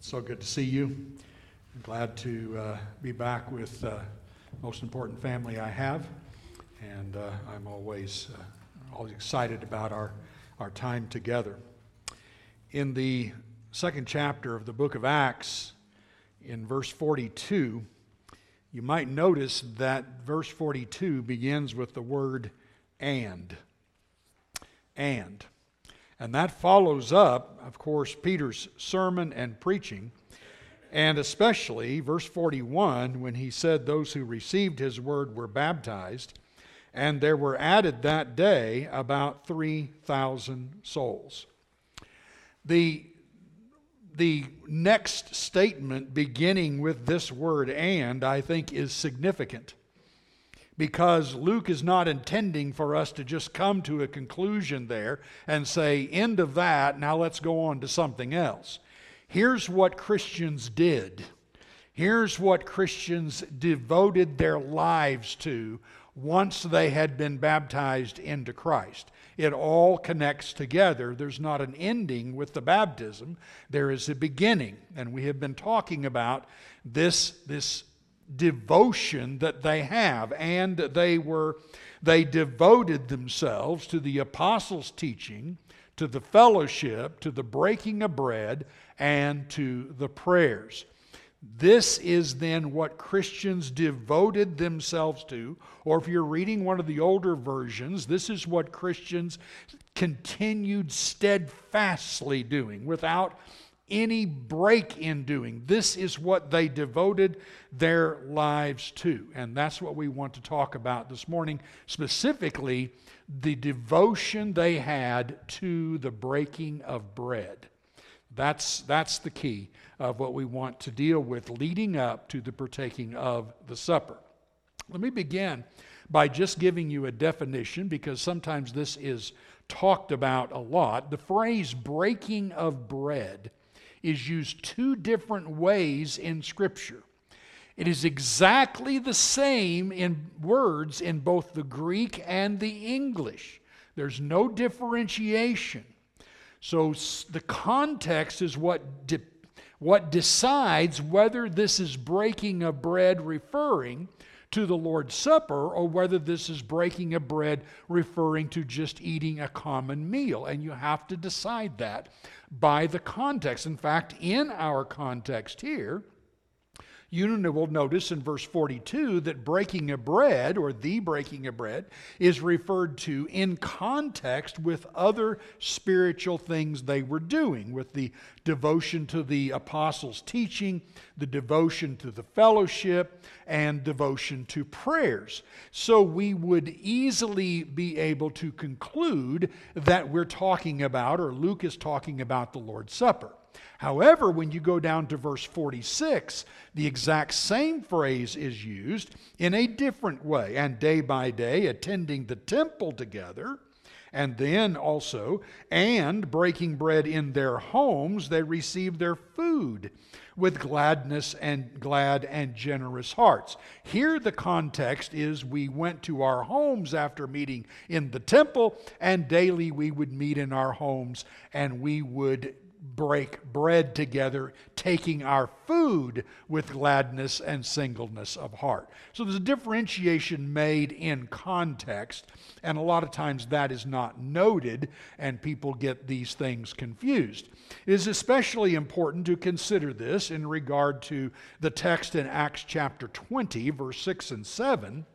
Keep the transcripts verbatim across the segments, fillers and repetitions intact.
So good to see you. I'm glad to uh, be back with uh, the most important family I have, and uh, I'm always uh, always excited about our, our time together. In the second chapter of the book of Acts, in verse forty-two, you might notice that verse forty-two begins with the word and. And. And that follows up, of course, Peter's sermon and preaching, and especially verse forty-one, when he said those who received his word were baptized, and there were added that day about three thousand souls. The, the next statement beginning with this word and, I think, is significant, because Luke is not intending for us to just come to a conclusion there and say, end of that, now let's go on to something else. Here's what Christians did. Here's what Christians devoted their lives to once they had been baptized into Christ. It all connects together. There's not an ending with the baptism. There is a beginning. And we have been talking about this, this devotion that they have, and they were they devoted themselves to the apostles' teaching, to the fellowship, to the breaking of bread, and to the prayers. This is then what Christians devoted themselves to, or if you're reading one of the older versions, this is what Christians continued steadfastly doing without any break in doing. This is what they devoted their lives to. And that's what we want to talk about this morning, specifically the devotion they had to the breaking of bread. That's, that's the key of what we want to deal with leading up to the partaking of the supper. Let me begin by just giving you a definition, because sometimes this is talked about a lot. The phrase breaking of bread is used two different ways in Scripture. It is exactly the same in words in both the Greek and the English. There's no differentiation. So the context is what, de- what decides whether this is breaking of bread referring to the Lord's Supper, or whether this is breaking of bread referring to just eating a common meal. And you have to decide that by the context. In fact, in our context here, you will notice in verse forty-two that breaking of bread, or the breaking of bread, is referred to in context with other spiritual things they were doing, with the devotion to the apostles' teaching, the devotion to the fellowship, and devotion to prayers. So we would easily be able to conclude that we're talking about, or Luke is talking about, the Lord's Supper. However, when you go down to verse forty-six, the exact same phrase is used in a different way. And day by day, attending the temple together, and then also, and breaking bread in their homes, they received their food with gladness and glad and generous hearts. Here the context is we went to our homes after meeting in the temple, and daily we would meet in our homes, and we would break bread together, taking our food with gladness and singleness of heart. So there's a differentiation made in context, and a lot of times that is not noted, and people get these things confused. It is especially important to consider this in regard to the text in Acts chapter twenty, verse six and seven.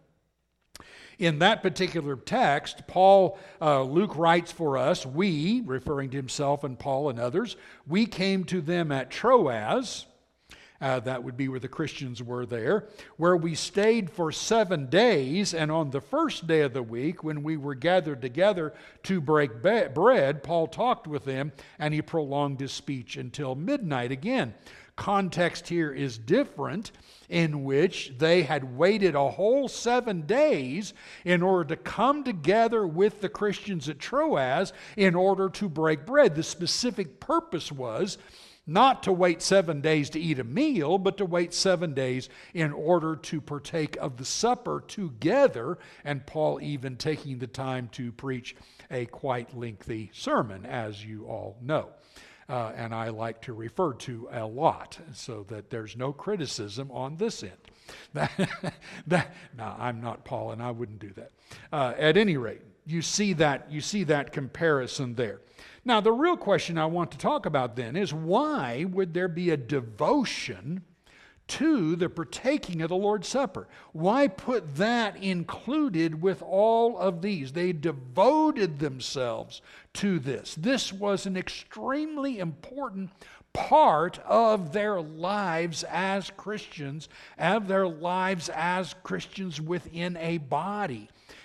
In that particular text, Paul, uh, Luke writes for us, we, referring to himself and Paul and others, we came to them at Troas, uh, that would be where the Christians were there, where we stayed for seven days, and on the first day of the week, when we were gathered together to break be- bread, Paul talked with them, and he prolonged his speech until midnight. Again, context here is different, in which they had waited a whole seven days in order to come together with the Christians at Troas in order to break bread. The specific purpose was not to wait seven days to eat a meal, but to wait seven days in order to partake of the supper together, and Paul even taking the time to preach a quite lengthy sermon, as you all know. Uh, and I like to refer to a lot so that there's no criticism on this end. That, that, no, I'm not Paul, and I wouldn't do that. Uh, at any rate, you see that, you see that comparison there. Now, the real question I want to talk about then is, why would there be a devotion to the partaking of the Lord's Supper? Why put that included with all of these? They devoted themselves to this. This was an extremely important part of their lives as Christians, of their lives as Christians within a body.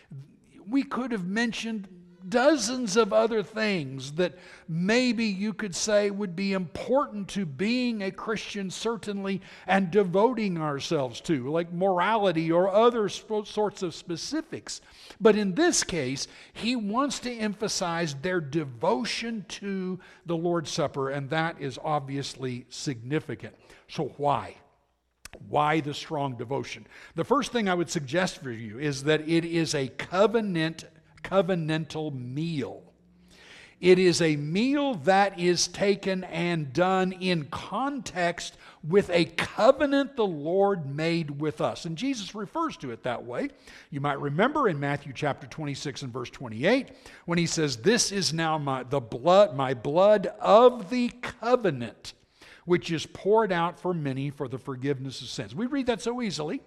We could have mentioned dozens of other things that maybe you could say would be important to being a Christian, certainly, and devoting ourselves to, like morality or other sp- sorts of specifics. But in this case, he wants to emphasize their devotion to the Lord's Supper, and that is obviously significant. So why? Why the strong devotion? The first thing I would suggest for you is that it is a covenant covenantal meal. It is a meal that is taken and done in context with a covenant the Lord made with us. And Jesus refers to it that way. You might remember in Matthew chapter twenty-six and verse twenty-eight when he says, "This is now my the blood, my blood of the covenant, which is poured out for many for the forgiveness of sins." We read that so easily.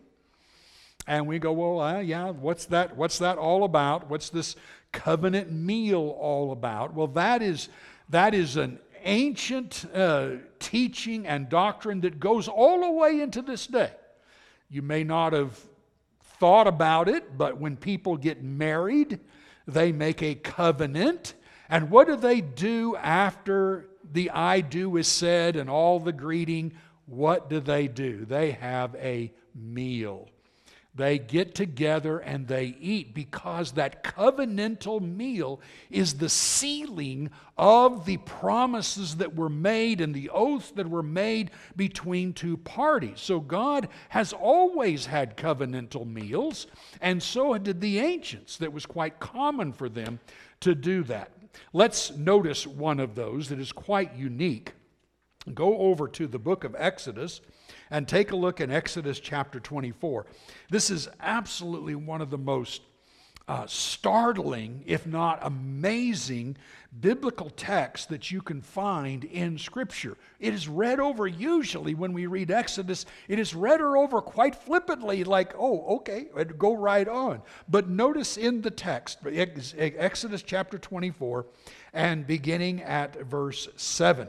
And we go, well, uh, yeah, what's that? What's that all about? What's this covenant meal all about? Well, that is that is an ancient uh, teaching and doctrine that goes all the way into this day. You may not have thought about it, but when people get married, they make a covenant. And what do they do after the I do is said and all the greeting? What do they do? They have a meal. They get together and they eat, because that covenantal meal is the sealing of the promises that were made and the oaths that were made between two parties. So God has always had covenantal meals, and so did the ancients. That was quite common for them to do that. Let's notice one of those that is quite unique. Go over to the book of Exodus and take a look in Exodus chapter twenty-four. This is absolutely one of the most uh, startling, if not amazing, biblical texts that you can find in Scripture. It is read over usually when we read Exodus. It is read over quite flippantly, like, oh, okay, go right on. But notice in the text, Exodus chapter twenty-four, and beginning at verse seven.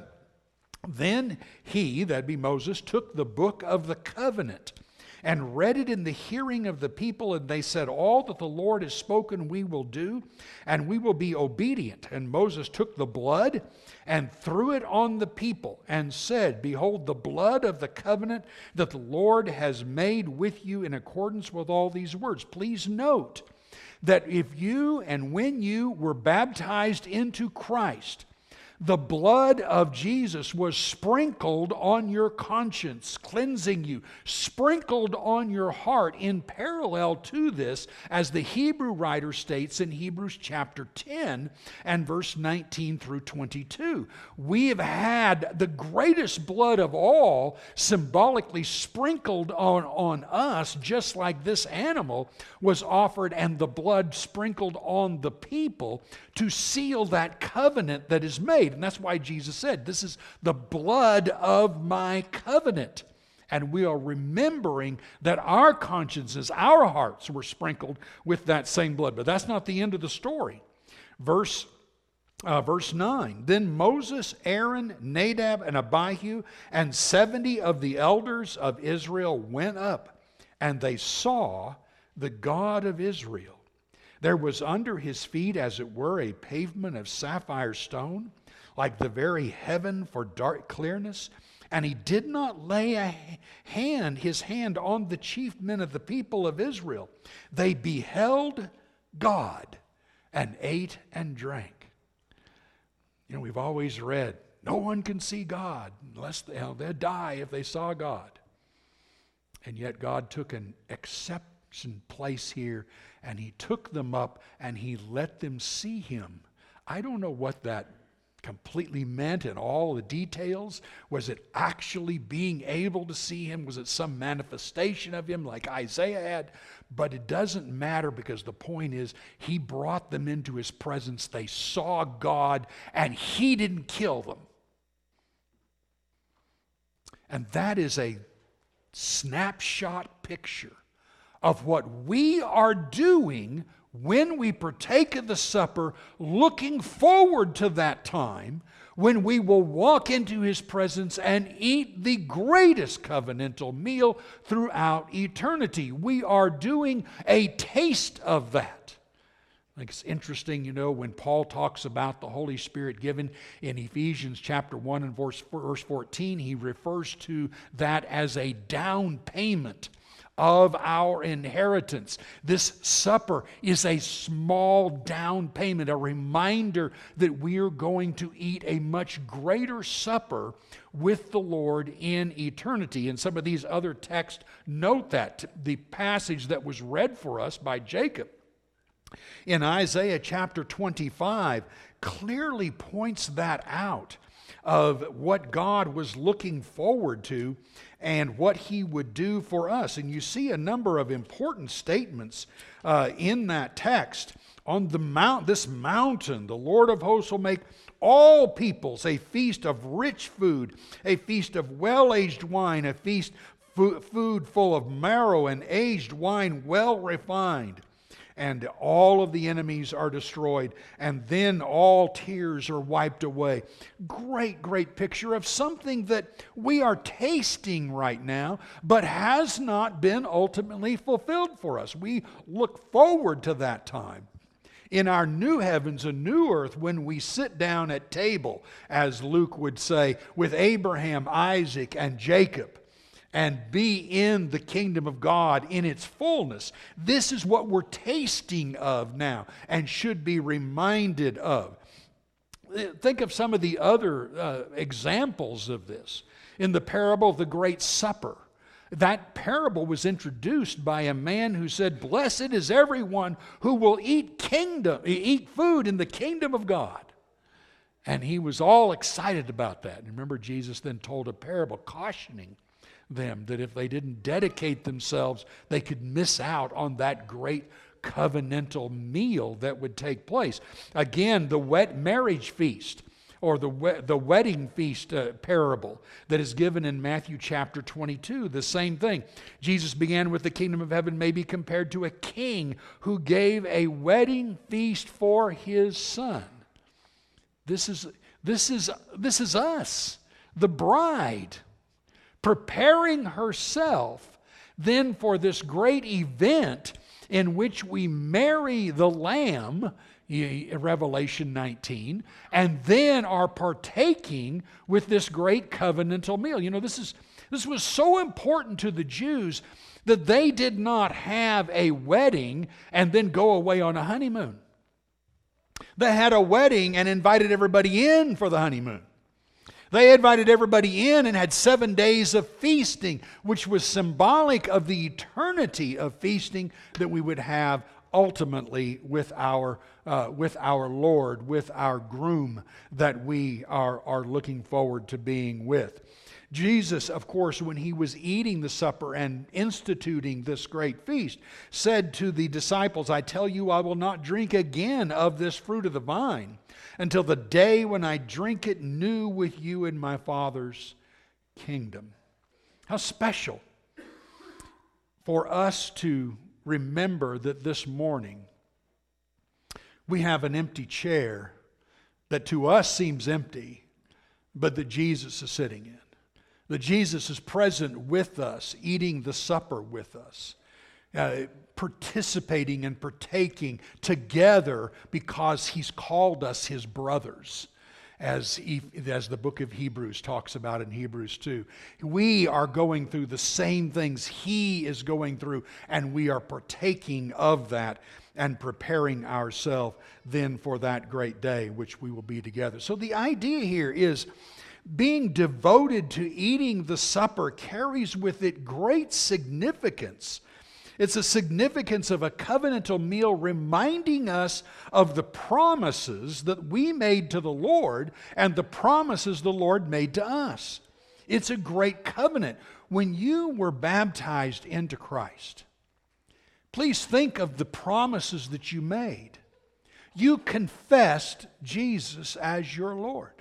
Then he, that'd be Moses, took the book of the covenant and read it in the hearing of the people, and they said, "All that the Lord has spoken we will do, and we will be obedient." And Moses took the blood and threw it on the people and said, "Behold, the blood of the covenant that the Lord has made with you in accordance with all these words." Please note that if you and when you were baptized into Christ, the blood of Jesus was sprinkled on your conscience, cleansing you, sprinkled on your heart in parallel to this, as the Hebrew writer states in Hebrews chapter ten and verse nineteen through twenty-two. We have had the greatest blood of all symbolically sprinkled on, on us, just like this animal was offered and the blood sprinkled on the people to seal that covenant that is made. And that's why Jesus said, "This is the blood of my covenant." And we are remembering that our consciences, our hearts were sprinkled with that same blood. But that's not the end of the story. Verse, uh, verse nine, "Then Moses, Aaron, Nadab, and Abihu, and seventy of the elders of Israel went up, and they saw the God of Israel. There was under his feet, as it were, a pavement of sapphire stone, like the very heaven for dark clearness. And he did not lay a hand, his hand on the chief men of the people of Israel. They beheld God and ate and drank." You know, we've always read, no one can see God unless they, they'd die if they saw God. And yet God took an exception place here, and he took them up and he let them see him. I don't know what that completely meant in all the details? Was it actually being able to see him? Was it some manifestation of him like Isaiah had? But it doesn't matter, because the point is he brought them into his presence. They saw God, and he didn't kill them. And that is a snapshot picture of what we are doing when we partake of the supper, looking forward to that time when we will walk into his presence and eat the greatest covenantal meal throughout eternity. We are doing a taste of that. I think it's interesting, you know, when Paul talks about the Holy Spirit given in Ephesians chapter one and verse, verse fourteen, he refers to that as a down payment of our inheritance. This supper is a small down payment, a reminder that we are going to eat a much greater supper with the Lord in eternity. And some of these other texts note that. The passage that was read for us by Jacob in Isaiah chapter twenty-five clearly points that out, of what God was looking forward to and what he would do for us. And you see a number of important statements uh, in that text. On the mount, this mountain, the Lord of hosts will make all peoples a feast of rich food, a feast of well-aged wine, a feast fu- food full of marrow and aged wine well refined. And all of the enemies are destroyed, and then all tears are wiped away. Great, great picture of something that we are tasting right now, but has not been ultimately fulfilled for us. We look forward to that time in our new heavens and new earth, when we sit down at table, as Luke would say, with Abraham, Isaac, and Jacob, and be in the kingdom of God in its fullness. This is what we're tasting of now and should be reminded of. Think of some of the other uh, examples of this. In the parable of the Great Supper, that parable was introduced by a man who said, "Blessed is everyone who will eat kingdom, eat food in the kingdom of God." And he was all excited about that. And remember, Jesus then told a parable cautioning them that if they didn't dedicate themselves, they could miss out on that great covenantal meal that would take place. Again, the wet marriage feast, or the we- the wedding feast uh, parable that is given in Matthew chapter twenty-two, the same thing. Jesus began with the kingdom of heaven may be compared to a king who gave a wedding feast for his son. This is this is this is us, the bride, preparing herself then for this great event in which we marry the Lamb, Revelation nineteen, and then are partaking with this great covenantal meal. You know, this is this was so important to the Jews that they did not have a wedding and then go away on a honeymoon. They had a wedding and invited everybody in for the honeymoon. They invited everybody in and had seven days of feasting, which was symbolic of the eternity of feasting that we would have ultimately with our uh, with our Lord, with our groom that we are, are looking forward to being with. Jesus, of course, when he was eating the supper and instituting this great feast, said to the disciples, "I tell you, I will not drink again of this fruit of the vine until the day when I drink it new with you in my Father's kingdom." How special for us to remember that this morning we have an empty chair that to us seems empty, but that Jesus is sitting in. That Jesus is present with us, eating the supper with us, uh, participating and partaking together because he's called us his brothers, as, he, as the book of Hebrews talks about in Hebrews two. We are going through the same things he is going through, and we are partaking of that and preparing ourselves then for that great day which we will be together. So the idea here is being devoted to eating the supper carries with it great significance. It's the significance of a covenantal meal reminding us of the promises that we made to the Lord and the promises the Lord made to us. It's a great covenant. When you were baptized into Christ, please think of the promises that you made. You confessed Jesus as your Lord.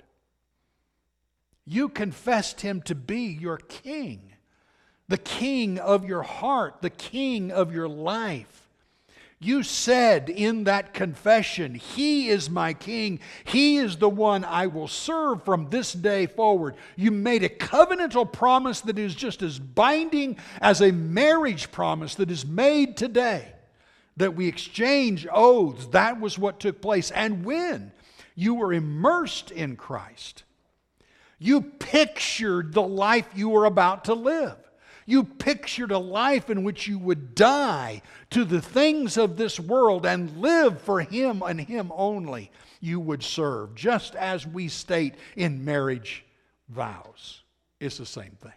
You confessed Him to be your King, the King of your heart, the King of your life. You said in that confession, He is my King. He is the one I will serve from this day forward. You made a covenantal promise that is just as binding as a marriage promise that is made today. That we exchange oaths. That was what took place. And when you were immersed in Christ, you pictured the life you were about to live. You pictured a life in which you would die to the things of this world and live for Him and Him only you would serve, just as we state in marriage vows. It's the same thing.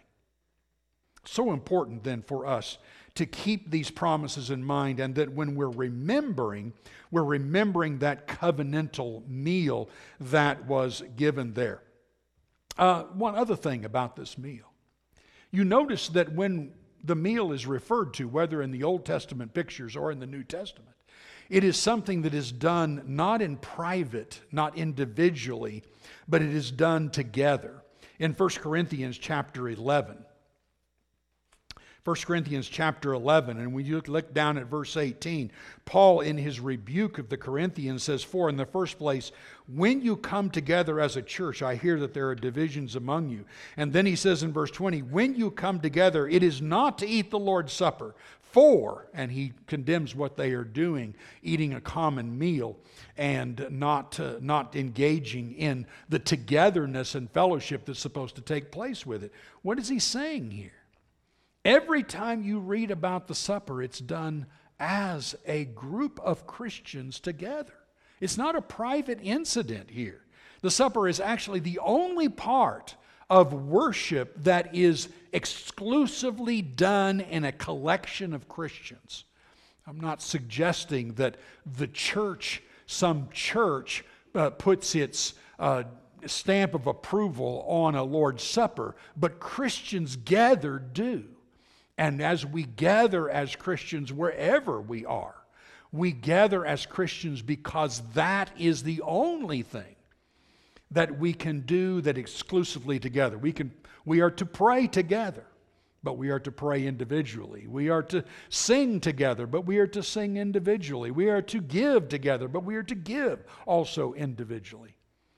So important then for us to keep these promises in mind, and that when we're remembering, we're remembering that covenantal meal that was given there. Uh, one other thing about this meal. You notice that when the meal is referred to, whether in the Old Testament pictures or in the New Testament, it is something that is done not in private, not individually, but it is done together. In First Corinthians chapter eleven, First Corinthians chapter eleven, and when you look down at verse eighteen, Paul in his rebuke of the Corinthians says, "For in the first place, when you come together as a church, I hear that there are divisions among you." And then he says in verse twenty, "When you come together, it is not to eat the Lord's Supper, for," and he condemns what they are doing, eating a common meal and not, uh, not engaging in the togetherness and fellowship that's supposed to take place with it. What is he saying here? Every time you read about the supper, it's done as a group of Christians together. It's not a private incident here. The supper is actually the only part of worship that is exclusively done in a collection of Christians. I'm not suggesting that the church, some church, uh, puts its uh, stamp of approval on a Lord's Supper, but Christians gathered do. And as we gather as Christians wherever we are, we gather as Christians because that is the only thing that we can do that exclusively together. We can, we are to pray together, but we are to pray individually. We are to sing together, but we are to sing individually. We are to give together, but we are to give also individually.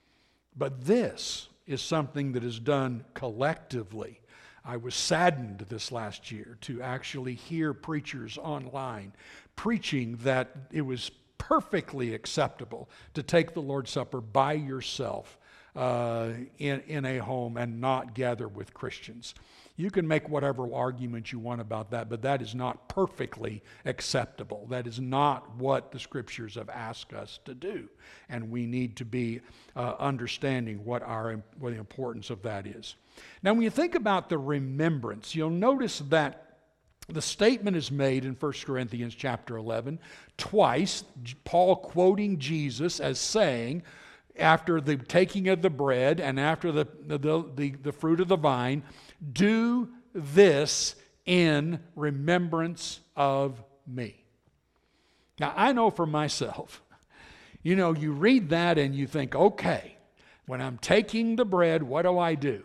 But this is something that is done collectively. I was saddened this last year to actually hear preachers online preaching that it was perfectly acceptable to take the Lord's Supper by yourself uh, in, in a home and not gather with Christians. You can make whatever argument you want about that, but that is not perfectly acceptable. That is not what the Scriptures have asked us to do. And we need to be uh, understanding what, our, what the importance of that is. Now, when you think about the remembrance, you'll notice that the statement is made in First Corinthians chapter eleven twice, Paul quoting Jesus as saying, after the taking of the bread and after the, the, the, the fruit of the vine, "Do this in remembrance of me." Now, I know for myself, you know, you read that and you think, okay, when I'm taking the bread, what do I do?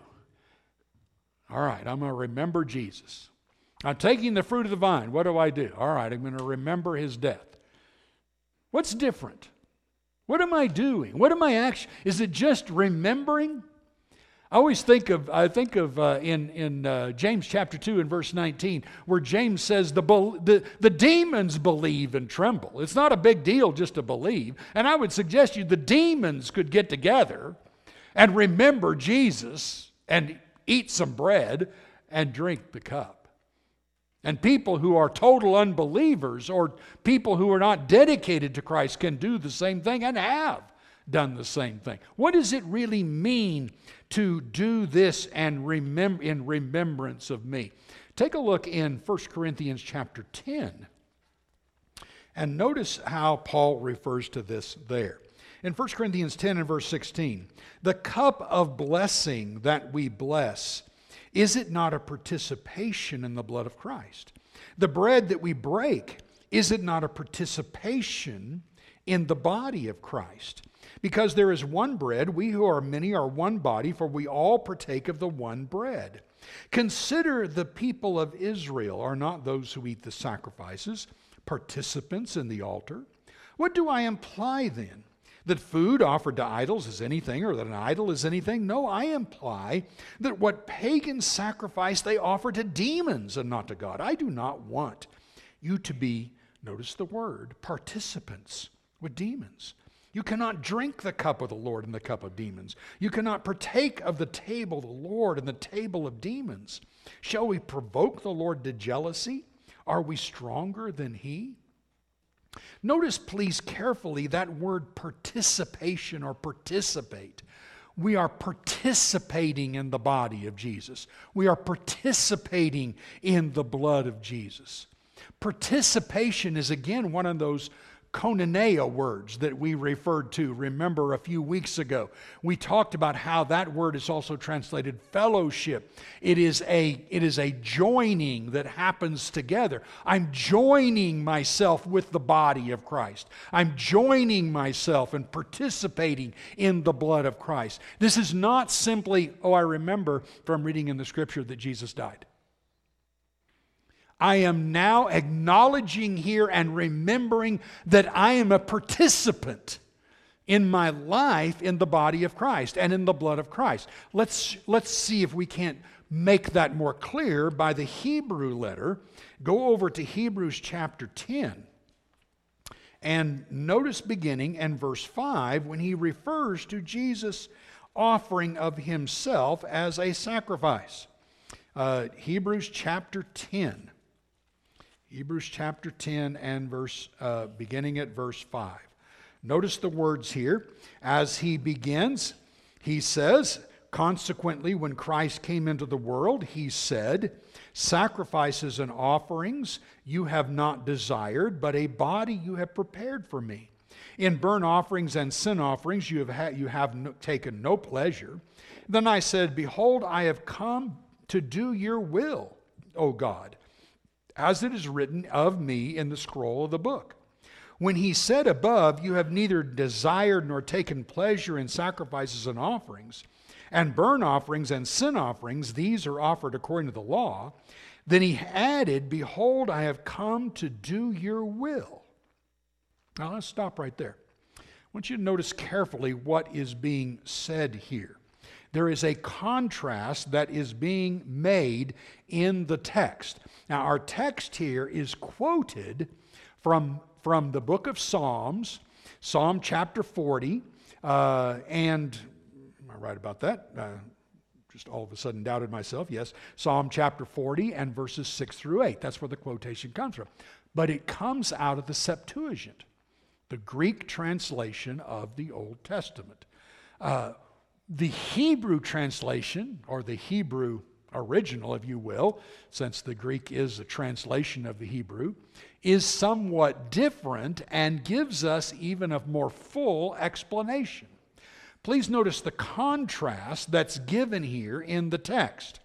All right, I'm going to remember Jesus. I'm taking the fruit of the vine. What do I do? All right, I'm going to remember His death. What's different? What am I doing? What am I actually? Is it just remembering? I always think of I think of uh, in in uh, James chapter two and verse nineteen, where James says the, the the demons believe and tremble. It's not a big deal just to believe, and I would suggest you the demons could get together and remember Jesus and eat some bread and drink the cup. And people who are total unbelievers or people who are not dedicated to Christ can do the same thing and have done the same thing. What does it really mean to do this and remember in remembrance of me? Take a look in First Corinthians chapter ten. And notice how Paul refers to this there. In First Corinthians ten and verse sixteen, the cup of blessing that we bless, is it not a participation in the blood of Christ? The bread that we break, is it not a participation in the body of Christ? Because there is one bread, we who are many are one body, for we all partake of the one bread. Consider the people of Israel are not those who eat the sacrifices, participants in the altar. What do I imply then? That food offered to idols is anything, or that an idol is anything? No, I imply that what pagans sacrifice they offer to demons and not to God. I do not want you to be, notice the word, participants with demons. You cannot drink the cup of the Lord and the cup of demons. You cannot partake of the table of the Lord and the table of demons. Shall we provoke the Lord to jealousy? Are we stronger than He? Notice, please, carefully that word participation or participate. We are participating in the body of Jesus. We are participating in the blood of Jesus. Participation is, again, one of those koinonia words that we referred to, remember, a few weeks ago. We talked about how that word is also translated fellowship. It is a, it is a joining that happens together. I'm joining myself with the body of Christ. I'm joining myself and participating in the blood of Christ. This is not simply, oh, I remember from reading in the Scripture that Jesus died. I am now acknowledging here and remembering that I am a participant in my life in the body of Christ and in the blood of Christ. Let's, let's see if we can't make that more clear by the Hebrew letter. Go over to Hebrews chapter ten and notice beginning in verse five when he refers to Jesus' offering of himself as a sacrifice. Uh, Hebrews chapter ten. Hebrews chapter ten and verse, uh, beginning at verse five. Notice the words here. As he begins, he says, consequently, when Christ came into the world, he said, sacrifices and offerings you have not desired, but a body you have prepared for me. In burnt offerings and sin offerings you have, ha- you have no- taken no pleasure. Then I said, behold, I have come to do your will, O God, as it is written of me in the scroll of the book. When he said above, you have neither desired nor taken pleasure in sacrifices and offerings, and burnt offerings and sin offerings, these are offered according to the law, then he added, behold, I have come to do your will. Now let's stop right there. I want you to notice carefully what is being said here. There is a contrast that is being made in the text. Now, our text here is quoted from, from the book of Psalms, Psalm chapter forty, uh, and am I right about that? Uh, just all of a sudden doubted myself. Yes, Psalm chapter forty and verses six through eight. That's where the quotation comes from. But it comes out of the Septuagint, the Greek translation of the Old Testament. Uh, The Hebrew translation, or the Hebrew original, if you will, since the Greek is a translation of the Hebrew, is somewhat different and gives us even a more full explanation. Please notice the contrast that's given here in the text.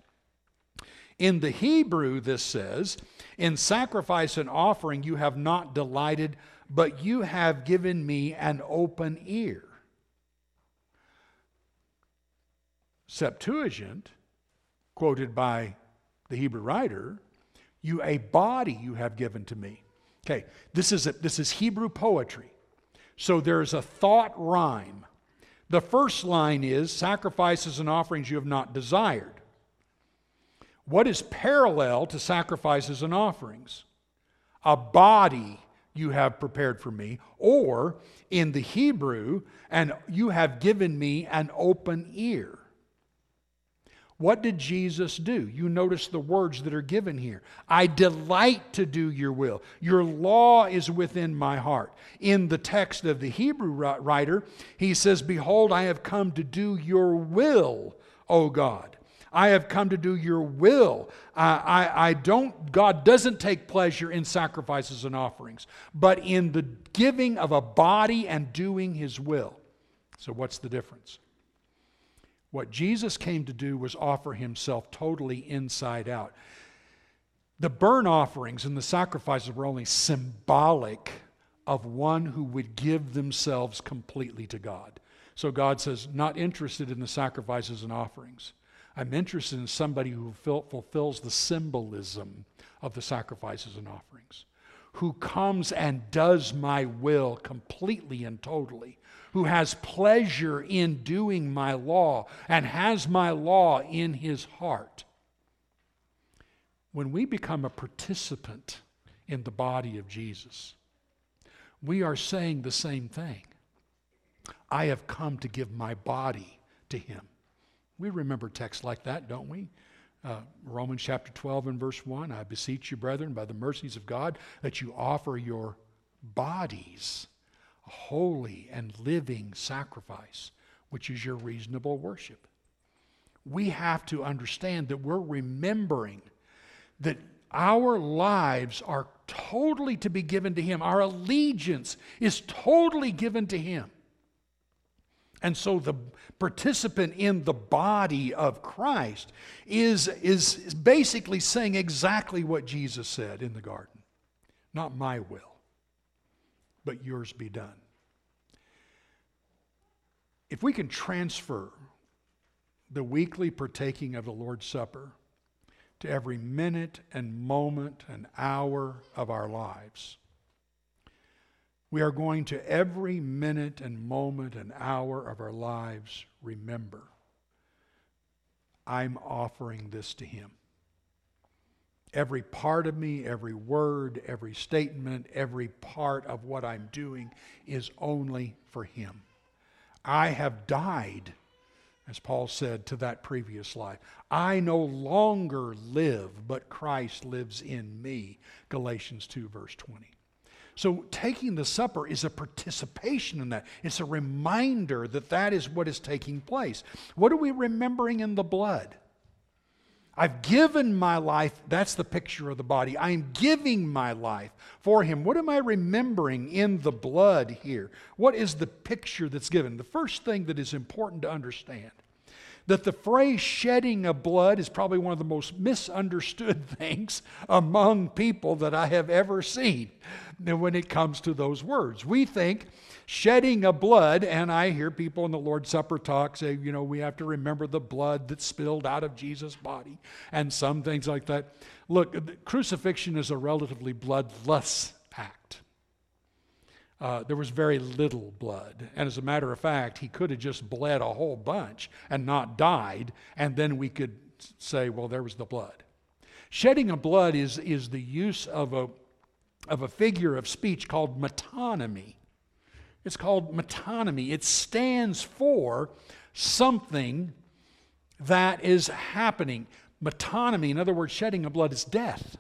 In the Hebrew, this says, in sacrifice and offering you have not delighted, but you have given me an open ear. Septuagint, quoted by the Hebrew writer, you a body you have given to me. Okay, this is a, this is Hebrew poetry. So there's a thought rhyme. The first line is, sacrifices and offerings you have not desired. What is parallel to sacrifices and offerings? A body you have prepared for me, or in the Hebrew, and you have given me an open ear. What did Jesus do? You notice the words that are given here. I delight to do your will. Your law is within my heart. In the text of the Hebrew writer, he says, behold, I have come to do your will, O God. I have come to do your will. I, I, I don't, God doesn't take pleasure in sacrifices and offerings, but in the giving of a body and doing His will. So what's the difference? What Jesus came to do was offer Himself totally inside out. The burnt offerings and the sacrifices were only symbolic of one who would give themselves completely to God. So God says, not interested in the sacrifices and offerings. I'm interested in somebody who fulfills the symbolism of the sacrifices and offerings, who comes and does my will completely and totally, who has pleasure in doing my law and has my law in his heart. When we become a participant in the body of Jesus, we are saying the same thing. I have come to give my body to Him. We remember texts like that, don't we? Uh, Romans chapter twelve and verse one, I beseech you, brethren, by the mercies of God, that you offer your bodies a holy and living sacrifice, which is your reasonable worship. We have to understand that we're remembering that our lives are totally to be given to Him. Our allegiance is totally given to Him. And so the participant in the body of Christ is, is, is basically saying exactly what Jesus said in the garden. Not my will, but yours be done. If we can transfer the weekly partaking of the Lord's Supper to every minute and moment and hour of our lives, we are going to every minute and moment and hour of our lives remember, I'm offering this to Him. Every part of me, every word, every statement, every part of what I'm doing is only for Him. I have died, as Paul said, to that previous life. I no longer live, but Christ lives in me. Galatians two, verse twenty. So taking the supper is a participation in that. It's a reminder that that is what is taking place. What are we remembering in the blood? I've given my life. That's the picture of the body. I'm giving my life for Him. What am I remembering in the blood here? What is the picture that's given? The first thing that is important to understand, that the phrase shedding of blood is probably one of the most misunderstood things among people that I have ever seen when it comes to those words. We think shedding of blood, and I hear people in the Lord's Supper talk say, you know, we have to remember the blood that spilled out of Jesus' body and some things like that. Look, crucifixion is a relatively bloodless act. Uh, there was very little blood. And as a matter of fact, He could have just bled a whole bunch and not died, and then we could say, well, there was the blood. Shedding of blood is, is the use of a, of a figure of speech called metonymy. It's called metonymy. It stands for something that is happening. Metonymy, in other words, shedding of blood, is death.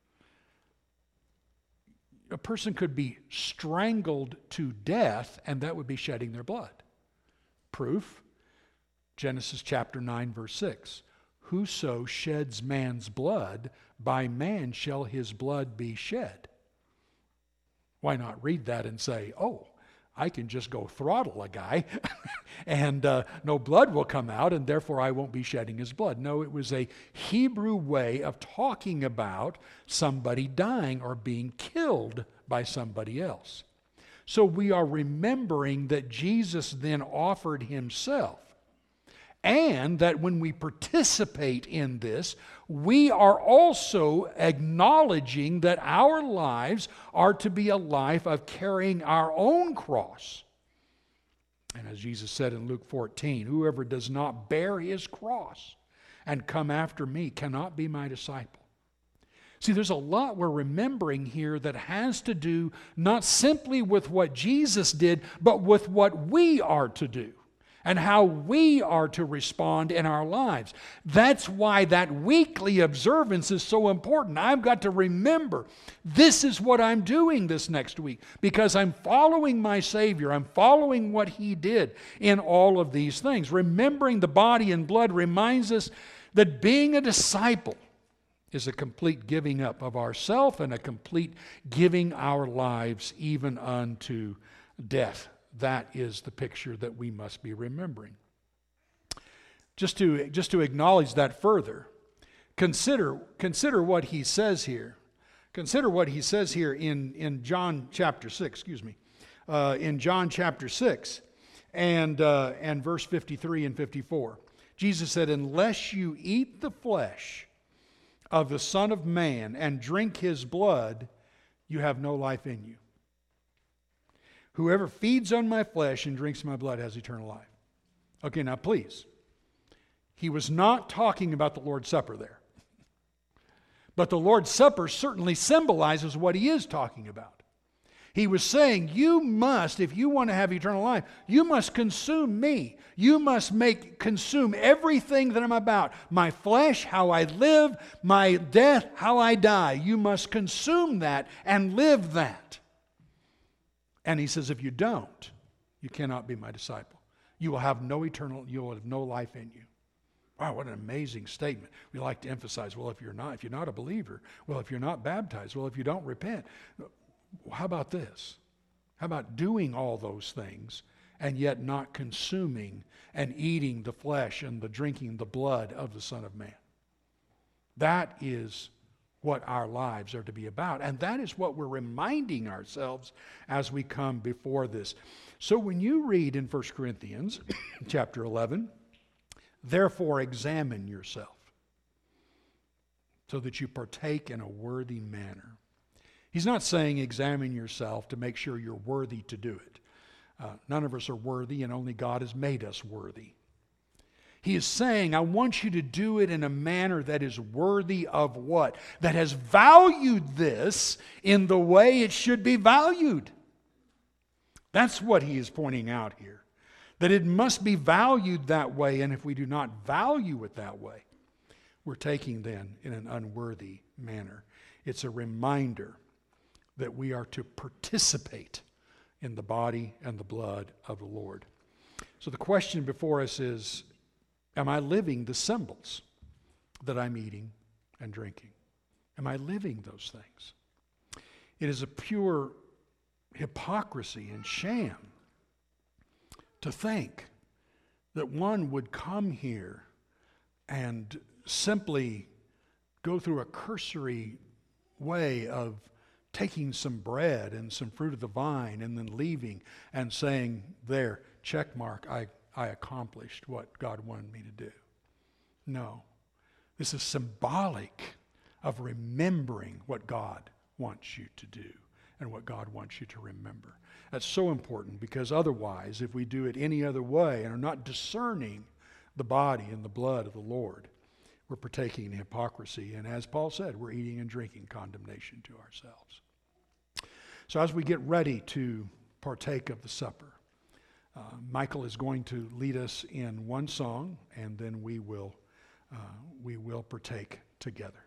A person could be strangled to death, and that would be shedding their blood. Proof, Genesis chapter nine, verse six. Whoso sheds man's blood, by man shall his blood be shed. Why not read that and say, oh, I can just go throttle a guy and uh, no blood will come out, and therefore I won't be shedding his blood. No, it was a Hebrew way of talking about somebody dying or being killed by somebody else. So we are remembering that Jesus then offered Himself, and that when we participate in this, we are also acknowledging that our lives are to be a life of carrying our own cross. And as Jesus said in Luke fourteen, whoever does not bear his cross and come after me cannot be my disciple. See, there's a lot we're remembering here that has to do not simply with what Jesus did, but with what we are to do and how we are to respond in our lives. That's why that weekly observance is so important. I've got to remember, this is what I'm doing this next week, because I'm following my Savior. I'm following what He did in all of these things. Remembering the body and blood reminds us That being a disciple is a complete giving up of ourself and a complete giving our lives even unto death. That is the picture that we must be remembering. Just to, just to acknowledge that further, consider, consider what he says here. Consider what he says here in, in John chapter six, excuse me, uh, in John chapter six and, uh, and verse fifty-three and fifty-four. Jesus said, unless you eat the flesh of the Son of Man and drink his blood, you have no life in you. Whoever feeds on my flesh and drinks my blood has eternal life. Okay, now please. He was not talking about the Lord's Supper there. But the Lord's Supper certainly symbolizes what he is talking about. He was saying, you must, if you want to have eternal life, you must consume me. You must make consume everything that I'm about. My flesh, how I live, my death, how I die. You must consume that and live that. And he says, if you don't, you cannot be my disciple. You will have no eternal, you will have no life in you. Wow, what an amazing statement. We like to emphasize, well, if you're not, if you're not a believer, well, if you're not baptized, well, if you don't repent, how about this? How about doing all those things and yet not consuming and eating the flesh and the drinking the blood of the Son of Man? That is what our lives are to be about. And that is what we're reminding ourselves as we come before this. So when you read in First Corinthians chapter eleven, therefore examine yourself so that you partake in a worthy manner. He's not saying examine yourself to make sure you're worthy to do it. Uh, none of us are worthy, and only God has made us worthy. He is saying, I want you to do it in a manner that is worthy of what? That has valued this in the way it should be valued. That's what he is pointing out here. That it must be valued that way, and if we do not value it that way, we're taking then in an unworthy manner. It's a reminder that we are to participate in the body and the blood of the Lord. So the question before us is, am I living the symbols that I'm eating and drinking? Am I living those things? It is a pure hypocrisy and sham to think that one would come here and simply go through a cursory way of taking some bread and some fruit of the vine and then leaving and saying, there, check mark, I, I accomplished what God wanted me to do. No. This is symbolic of remembering what God wants you to do and what God wants you to remember. That's so important, because otherwise, if we do it any other way and are not discerning the body and the blood of the Lord, we're partaking in hypocrisy. And as Paul said, we're eating and drinking condemnation to ourselves. So as we get ready to partake of the supper, uh, Michael is going to lead us in one song, and then we will, uh, we will partake together.